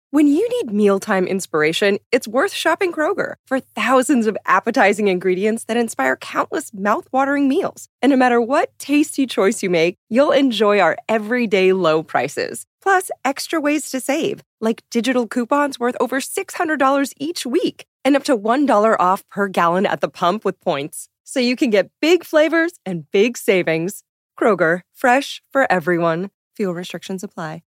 When you need mealtime inspiration, it's worth shopping Kroger for thousands of appetizing ingredients that inspire countless mouth-watering meals. And no matter what tasty choice you make, you'll enjoy our everyday low prices. Plus, extra ways to save, like digital coupons worth over $600 each week and up to $1 off per gallon at the pump with points. So you can get big flavors and big savings. Kroger, fresh for everyone. Fuel restrictions apply.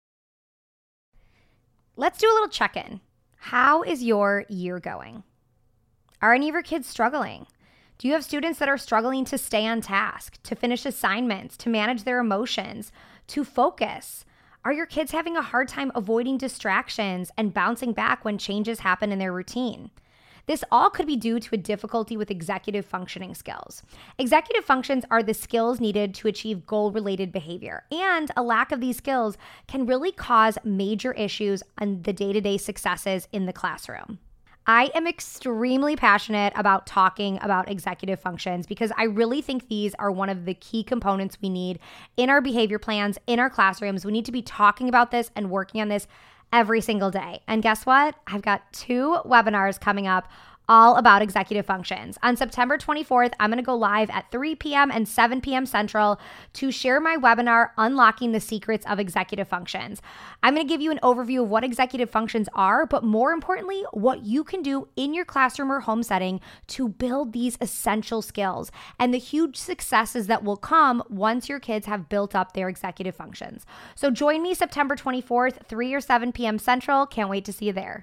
Let's do a little check-in. How is your year going? Are any of your kids struggling? Do you have students that are struggling to stay on task, to finish assignments, to manage their emotions, to focus? Are your kids having a hard time avoiding distractions and bouncing back when changes happen in their routine? This all could be due to a difficulty with executive functioning skills. Executive functions are the skills needed to achieve goal-related behavior, and a lack of these skills can really cause major issues on the day-to-day successes in the classroom. I am extremely passionate about talking about executive functions because I really think these are one of the key components we need in our behavior plans, in our classrooms. We need to be talking about this and working on this every single day. And guess what? I've got 2 webinars coming up all about executive functions. On September 24th, I'm going to go live at 3 p.m. and 7 p.m. Central to share my webinar, Unlocking the Secrets of Executive Functions. I'm going to give you an overview of what executive functions are, but more importantly, what you can do in your classroom or home setting to build these essential skills and the huge successes that will come once your kids have built up their executive functions. So join me September 24th, 3 or 7 p.m. Central. Can't wait to see you there.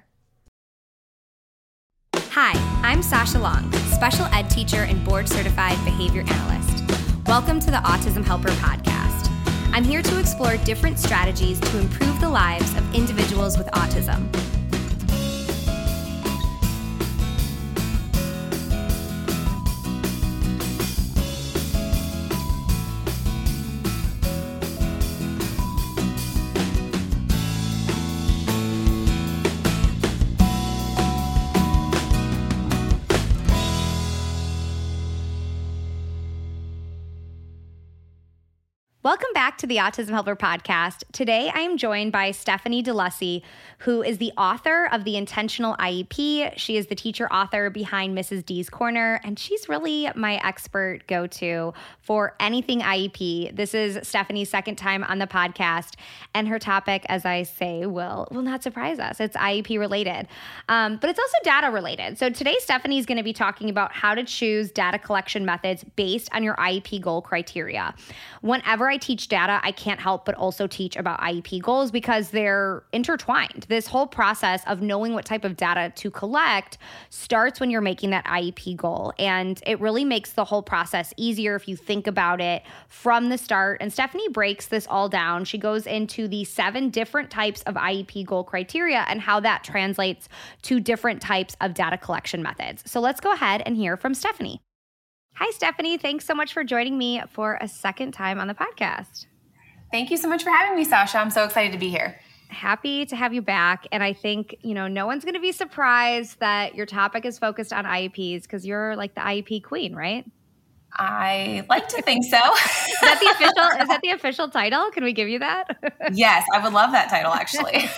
Hi, I'm Sasha Long, special ed teacher and board-certified behavior analyst. Welcome to the Autism Helper podcast. I'm here to explore different strategies to improve the lives of individuals with autism. Welcome back to the Autism Helper podcast. Today, I am joined by Stephanie DeLussy, who is the author of The Intentional IEP. She is the teacher author behind Mrs. D's Corner, and she's really my expert go-to for anything IEP. This is Stephanie's second time on the podcast, and her topic, as I say, will not surprise us. It's IEP related, but it's also data related. So today, Stephanie is going to be talking about how to choose data collection methods based on your IEP goal criteria. Whenever I teach data, I can't help but also teach about IEP goals because they're intertwined. This whole process of knowing what type of data to collect starts when you're making that IEP goal. And it really makes the whole process easier if you think about it from the start. And Stephanie breaks this all down. She goes into the 7 different types of IEP goal criteria and how that translates to different types of data collection methods. So let's go ahead and hear from Stephanie. Hi, Stephanie. Thanks so much for joining me for a second time on the podcast. Thank you so much for having me, Sasha. I'm so excited to be here. Happy to have you back. And I think, no one's going to be surprised that your topic is focused on IEPs because you're like the IEP queen, right? I like to think so. Is that the official title? Can we give you that? Yes, I would love that title, actually.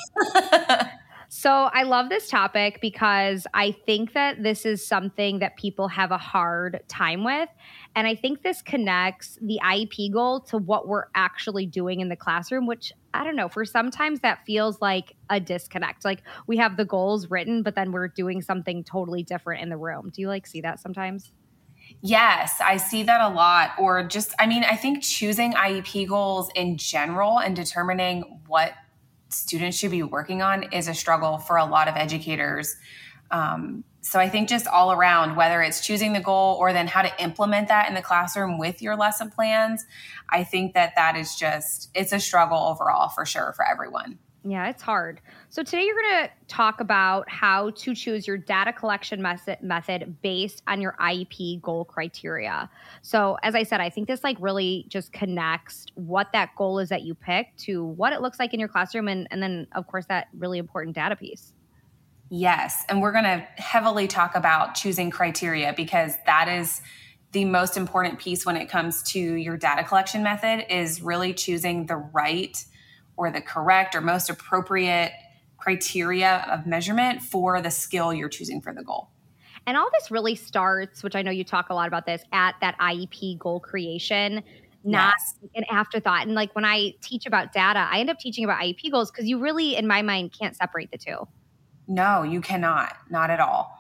So I love this topic because I think that this is something that people have a hard time with. And I think this connects the IEP goal to what we're actually doing in the classroom, which I don't know, for sometimes that feels like a disconnect. Like we have the goals written, but then we're doing something totally different in the room. Do you see that sometimes? Yes, I see that a lot. Or I think choosing IEP goals in general and determining what students should be working on is a struggle for a lot of educators. So I think just all around, whether it's choosing the goal or then how to implement that in the classroom with your lesson plans, I think that is it's a struggle overall for sure for everyone. Yeah, it's hard. So today you're going to talk about how to choose your data collection method based on your IEP goal criteria. So as I said, I think this really just connects what that goal is that you pick to what it looks like in your classroom and then, of course, that really important data piece. Yes, and we're going to heavily talk about choosing criteria because that is the most important piece when it comes to your data collection method is really choosing the right or the correct or most appropriate criteria of measurement for the skill you're choosing for the goal. And all this really starts, which I know you talk a lot about this, at that IEP goal creation, not an afterthought. And like when I teach about data, I end up teaching about IEP goals because you really, in my mind, can't separate the two. No, you cannot. Not at all.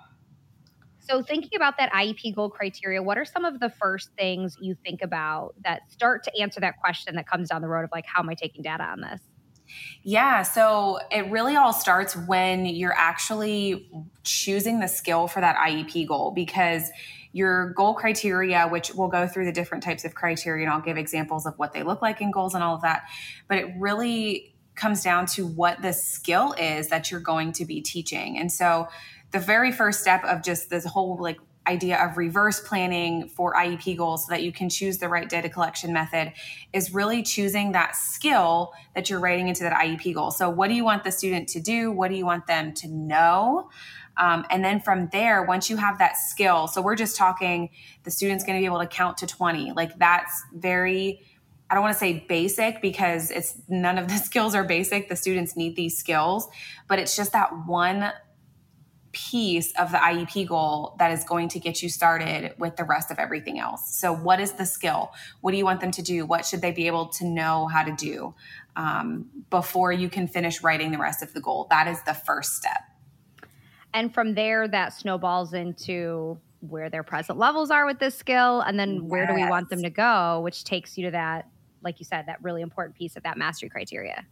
So thinking about that IEP goal criteria, what are some of the first things you think about that start to answer that question that comes down the road of like, how am I taking data on this? Yeah, so it really all starts when you're actually choosing the skill for that IEP goal, because your goal criteria, which we'll go through the different types of criteria and I'll give examples of what they look like in goals and all of that, but it really comes down to what the skill is that you're going to be teaching. And so the very first step of just this whole like idea of reverse planning for IEP goals so that you can choose the right data collection method is really choosing that skill that you're writing into that IEP goal. So what do you want the student to do? What do you want them to know? And then from there, once you have that skill, so we're just talking, the student's going to be able to count to 20. Like that's very, I don't want to say basic because it's none of the skills are basic. The students need these skills, but it's just that one piece of the IEP goal that is going to get you started with the rest of everything else. So what is the skill? What do you want them to do? What should they be able to know how to do before you can finish writing the rest of the goal? That is the first step. And from there, that snowballs into where their present levels are with this skill. And then where do we want them to go, which takes you to that, like you said, that really important piece of that mastery criteria.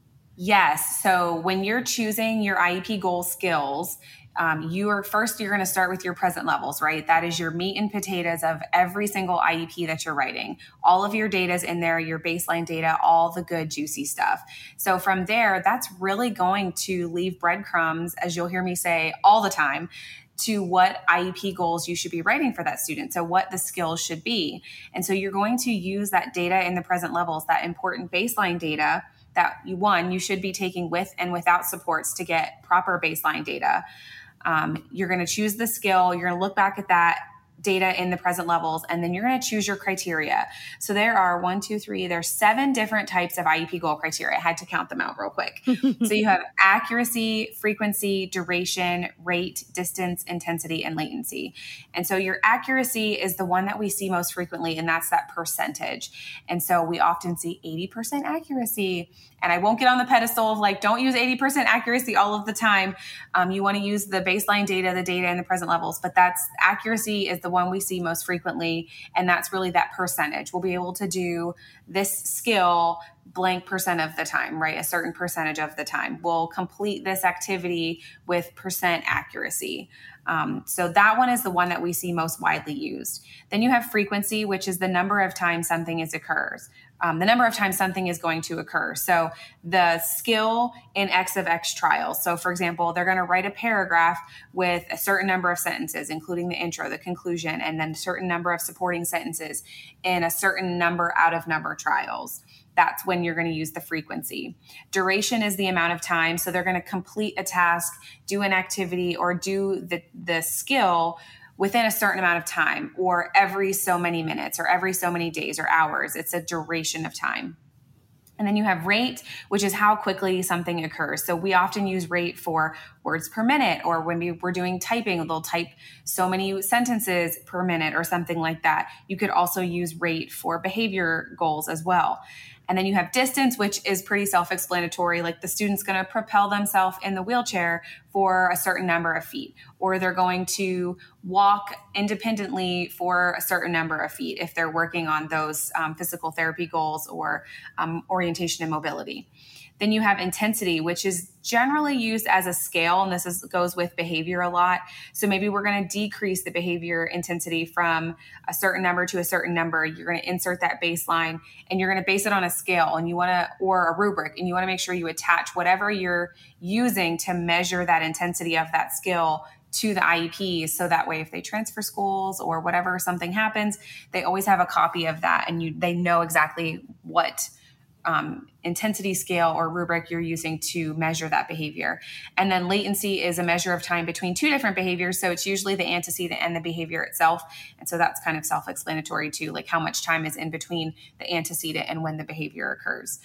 Yes. So when you're choosing your IEP goal skills, you're going to start with your present levels, right? That is your meat and potatoes of every single IEP that you're writing. All of your data is in there, your baseline data, all the good, juicy stuff. So from there, that's really going to leave breadcrumbs, as you'll hear me say all the time, to what IEP goals you should be writing for that student. So what the skills should be. And so you're going to use that data in the present levels, that important baseline data that you should be taking with and without supports to get proper baseline data. You're going to choose the skill. You're going to look back at that data in the present levels, and then you're going to choose your criteria. So there are there's 7 different types of IEP goal criteria. I had to count them out real quick. So you have accuracy, frequency, duration, rate, distance, intensity, and latency. And so your accuracy is the one that we see most frequently, and that's that percentage. And so we often see 80% accuracy. And I won't get on the pedestal of like, don't use 80% accuracy all of the time. You want to use the baseline data, the data in the present levels, but accuracy is the one we see most frequently. And that's really that percentage. We'll be able to do this skill blank percent of the time, right? A certain percentage of the time. We'll complete this activity with percent accuracy. So that one is the one that we see most widely used. Then you have frequency, which is the number of times something occurs. The number of times something is going to occur. So the skill in X of X trials. So for example, they're going to write a paragraph with a certain number of sentences, including the intro, the conclusion, and then a certain number of supporting sentences in a certain number out of number trials. That's when you're going to use the frequency. Duration is the amount of time. So they're going to complete a task, do an activity, or do the skill within a certain amount of time, or every so many minutes, or every so many days or hours. It's a duration of time. And then you have rate, which is how quickly something occurs. So we often use rate for words per minute, or when we're doing typing, they'll type so many sentences per minute or something like that. You could also use rate for behavior goals as well. And then you have distance, which is pretty self-explanatory. Like the student's going to propel themselves in the wheelchair for a certain number of feet, or they're going to walk independently for a certain number of feet if they're working on those physical therapy goals or orientation and mobility. Then you have intensity, which is generally used as a scale, and goes with behavior a lot. So maybe we're going to decrease the behavior intensity from a certain number to a certain number. You're going to insert that baseline, and you're going to base it on a scale, or a rubric, and you want to make sure you attach whatever you're using to measure that intensity of that skill to the IEP. So that way, if they transfer schools or whatever, something happens, they always have a copy of that, and they know exactly what intensity scale or rubric you're using to measure that behavior. And then latency is a measure of time between two different behaviors. So it's usually the antecedent and the behavior itself. And so that's kind of self-explanatory too, like how much time is in between the antecedent and when the behavior occurs.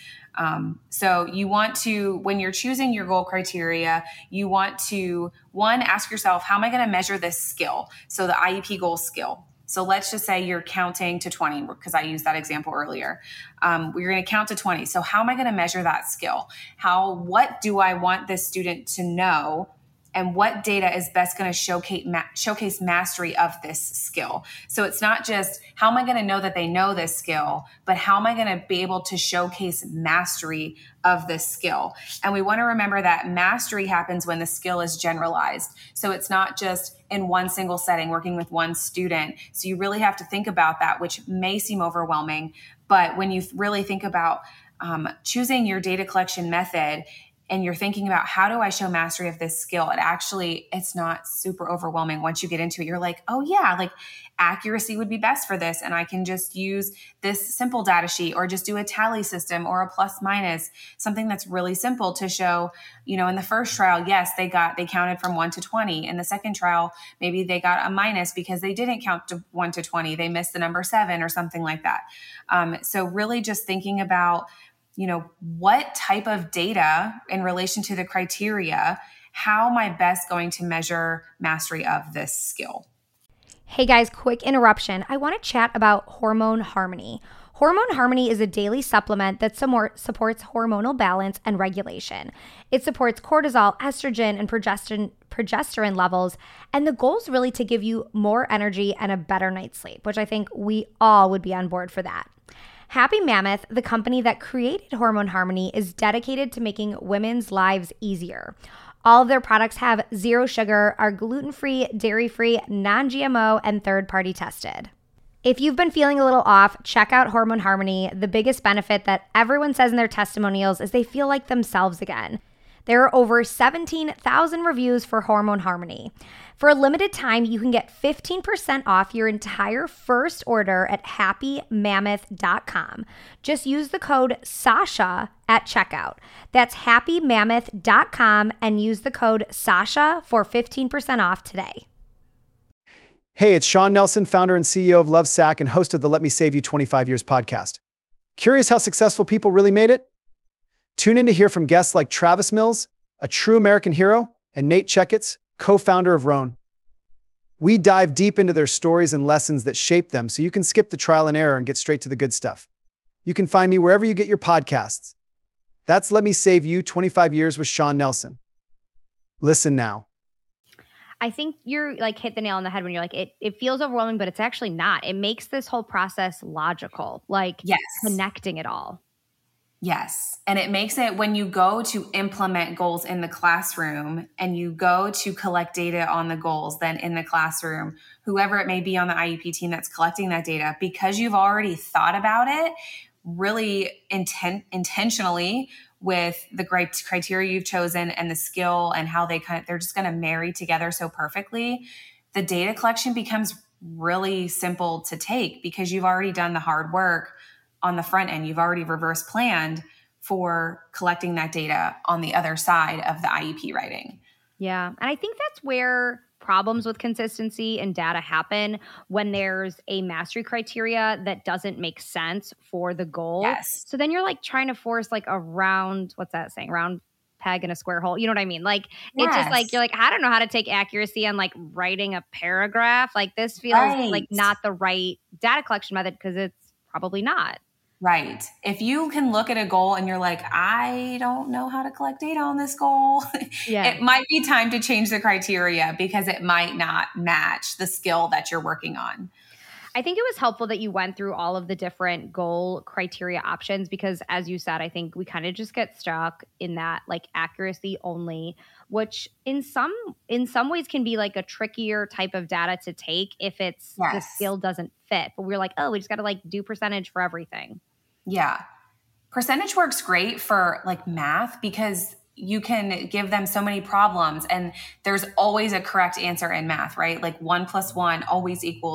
So you want to, when you're choosing your goal criteria, you want to, one, ask yourself, how am I going to measure this skill? So the IEP goal skill. So let's just say you're counting to 20, because I used that example earlier. We're going to count to 20. So how am I going to measure that skill? What do I want this student to know? And what data is best going to showcase mastery of this skill? So it's not just how am I going to know that they know this skill, but how am I going to be able to showcase mastery of this skill? And we want to remember that mastery happens when the skill is generalized. So it's not just in one single setting working with one student. So you really have to think about that, which may seem overwhelming. But when you really think about choosing your data collection method, and you're thinking about how do I show mastery of this skill, it's not super overwhelming. Once you get into it, you're like, oh yeah, like accuracy would be best for this. And I can just use this simple data sheet or just do a tally system or a plus minus, something that's really simple to show, in the first trial, yes, they counted from 1 to 20. In the second trial, maybe they got a minus because they didn't count to 1 to 20. They missed the number 7 or something like that. So really just thinking about, what type of data in relation to the criteria, how am I best going to measure mastery of this skill? Hey guys, quick interruption. I want to chat about Hormone Harmony. Hormone Harmony is a daily supplement that supports hormonal balance and regulation. It supports cortisol, estrogen, and progesterone levels, and the goal is really to give you more energy and a better night's sleep, which I think we all would be on board for that. Happy Mammoth, the company that created Hormone Harmony, is dedicated to making women's lives easier. All of their products have zero sugar, are gluten-free, dairy-free, non-GMO, and third-party tested. If you've been feeling a little off, check out Hormone Harmony. The biggest benefit that everyone says in their testimonials is they feel like themselves again. There are over 17,000 reviews for Hormone Harmony. For a limited time, you can get 15% off your entire first order at happymammoth.com. Just use the code SASHA at checkout. That's happymammoth.com and use the code SASHA for 15% off today. Hey, it's Shawn Nelson, founder and CEO of Lovesac and host of the Let Me Save You 25 Years podcast. Curious how successful people really made it? Tune in to hear from guests like Travis Mills, a true American hero, and Nate Checketts, co-founder of Rhone. We dive deep into their stories and lessons that shaped them so you can skip the trial and error and get straight to the good stuff. You can find me wherever you get your podcasts. That's Let Me Save You 25 Years with Shawn Nelson. Listen now. I think you're hit the nail on the head when you're it feels overwhelming, but it's actually not. It makes this whole process logical, yes. Connecting it all. Yes. And it makes it when you go to implement goals in the classroom and you go to collect data on the goals, then in the classroom, whoever it may be on the IEP team that's collecting that data, because you've already thought about it really intentionally with the criteria you've chosen and the skill and how they're just going to marry together so perfectly, the data collection becomes really simple to take because you've already done the hard work on the front end. You've already reverse planned for collecting that data on the other side of the IEP writing. Yeah. And I think that's where problems with consistency and data happen, when there's a mastery criteria that doesn't make sense for the goal. Yes. So then you're trying to force a round, what's that saying? Round peg in a square hole. You know what I mean? It's just you're I don't know how to take accuracy on writing a paragraph. This feels like not the right data collection method because it's probably not. Right. If you can look at a goal and you're I don't know how to collect data on this goal, It might be time to change the criteria because it might not match the skill that you're working on. I think it was helpful that you went through all of the different goal criteria options because, as you said, I think we kind of just get stuck in that accuracy only, which in some ways can be a trickier type of data to take if it's the skill doesn't fit. But we're we just got to do percentage for everything. Yeah. Percentage works great for math because you can give them so many problems and there's always a correct answer in math, right? 1 + 1 always equals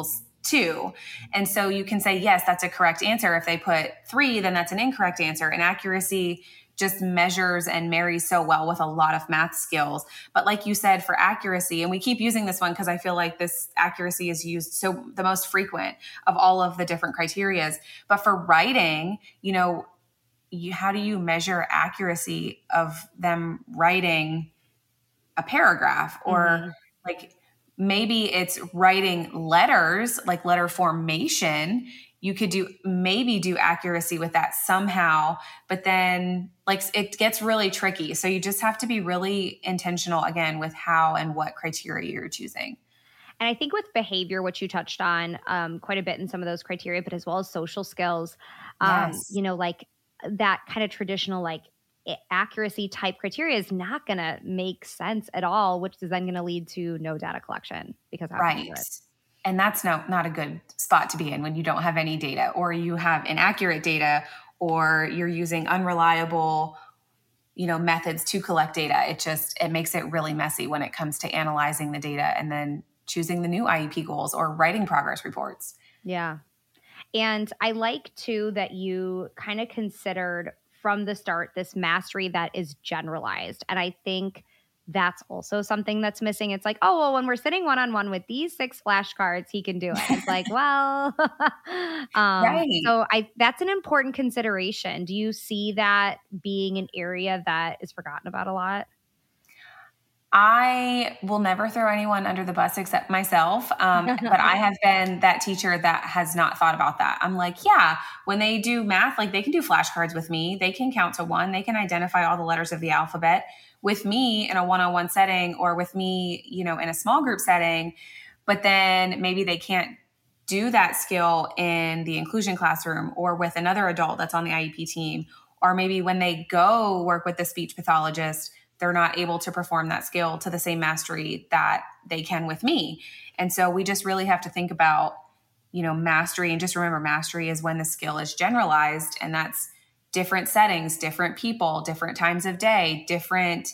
2. And so you can say, yes, that's a correct answer. If they put 3, then that's an incorrect answer. And accuracy just measures and marries so well with a lot of math skills. But like you said, for accuracy, and we keep using this one because I feel like this accuracy is used so the most frequent of all of the different criterias. But for writing, how do you measure accuracy of them writing a paragraph? Or like maybe it's writing letters, like letter formation. You could do accuracy with that somehow, but then like it gets really tricky. So you just have to be really intentional again with how and what criteria you're choosing. And I think with behavior, which you touched on quite a bit in some of those criteria, but as well as social skills, like that kind of traditional like accuracy type criteria is not going to make sense at all, which is then going to lead to no data collection because how can you do it? And that's not a good spot to be in when you don't have any data, or you have inaccurate data, or you're using unreliable, methods to collect data. It makes it really messy when it comes to analyzing the data and then choosing the new IEP goals or writing progress reports. Yeah. And I like too that you kind of considered from the start this mastery that is generalized. And I think that's also something that's missing. It's like, oh, well, when we're sitting one-on-one with these 6 flashcards, he can do it. It's like, well, right. So that's an important consideration. Do you see that being an area that is forgotten about a lot? I will never throw anyone under the bus except myself. But I have been that teacher that has not thought about that. I'm like, yeah, when they do math, like they can do flashcards with me. They can count to 1. They can identify all the letters of the alphabet with me in a one-on-one setting, or with me, in a small group setting. But then maybe they can't do that skill in the inclusion classroom or with another adult that's on the IEP team. Or maybe when they go work with the speech pathologist, they're not able to perform that skill to the same mastery that they can with me. And so we just really have to think about, mastery. And just remember, mastery is when the skill is generalized, and that's different settings, different people, different times of day, different,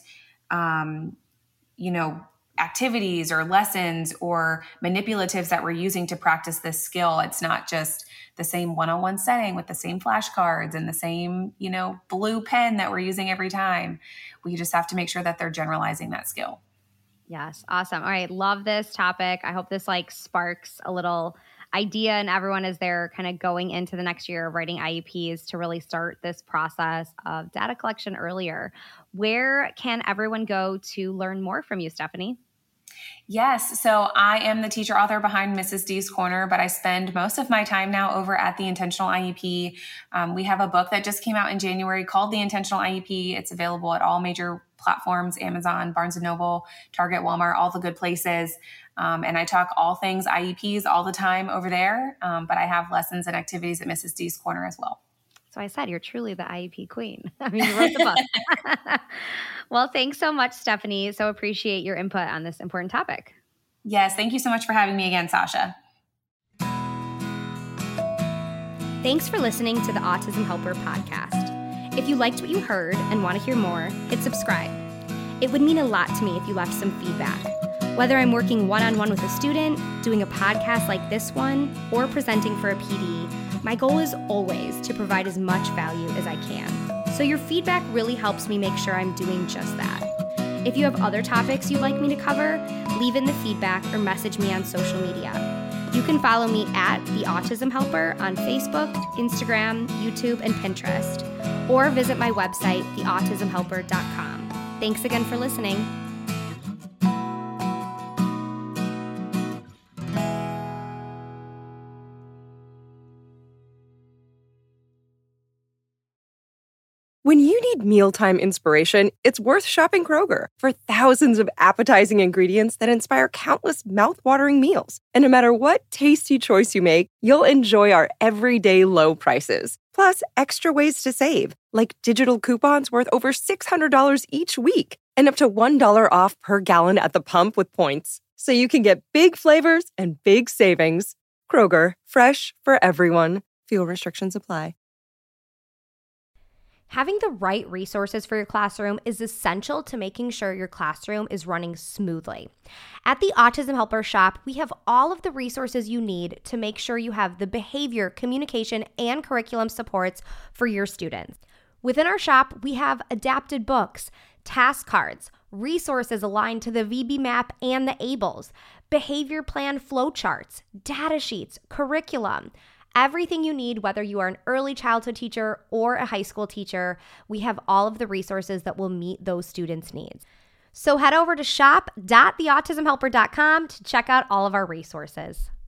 activities or lessons or manipulatives that we're using to practice this skill. It's not just the same one-on-one setting with the same flashcards and the same, blue pen that we're using every time. We just have to make sure that they're generalizing that skill. Yes. Awesome. All right. Love this topic. I hope this sparks a little idea and everyone as they're kind of going into the next year of writing IEPs to really start this process of data collection earlier. Where can everyone go to learn more from you, Stephanie? Yes. So I am the teacher author behind Mrs. D's Corner, but I spend most of my time now over at The Intentional IEP. We have a book that just came out in January called The Intentional IEP. It's available at all major platforms, Amazon, Barnes & Noble, Target, Walmart, all the good places. And I talk all things IEPs all the time over there. But I have lessons and activities at Mrs. D's Corner as well. So I said, you're truly the IEP queen. I mean, you wrote the book. Well, thanks so much, Stephanie. So appreciate your input on this important topic. Yes. Thank you so much for having me again, Sasha. Thanks for listening to the Autism Helper podcast. If you liked what you heard and want to hear more, hit subscribe. It would mean a lot to me if you left some feedback. Whether I'm working one-on-one with a student, doing a podcast like this one, or presenting for a PD, my goal is always to provide as much value as I can. So your feedback really helps me make sure I'm doing just that. If you have other topics you'd like me to cover, leave in the feedback or message me on social media. You can follow me at The Autism Helper on Facebook, Instagram, YouTube, and Pinterest, or visit my website, theautismhelper.com. Thanks again for listening. When you need mealtime inspiration, it's worth shopping Kroger for thousands of appetizing ingredients that inspire countless mouthwatering meals. And no matter what tasty choice you make, you'll enjoy our everyday low prices. Plus, extra ways to save, like digital coupons worth over $600 each week and up to $1 off per gallon at the pump with points. So you can get big flavors and big savings. Kroger, fresh for everyone. Fuel restrictions apply. Having the right resources for your classroom is essential to making sure your classroom is running smoothly. At the Autism Helper Shop, we have all of the resources you need to make sure you have the behavior, communication, and curriculum supports for your students. Within our shop, we have adapted books, task cards, resources aligned to the VB map and the ABLES, behavior plan flowcharts, data sheets, curriculum. Everything you need, whether you are an early childhood teacher or a high school teacher, we have all of the resources that will meet those students' needs. So head over to shop.theautismhelper.com to check out all of our resources.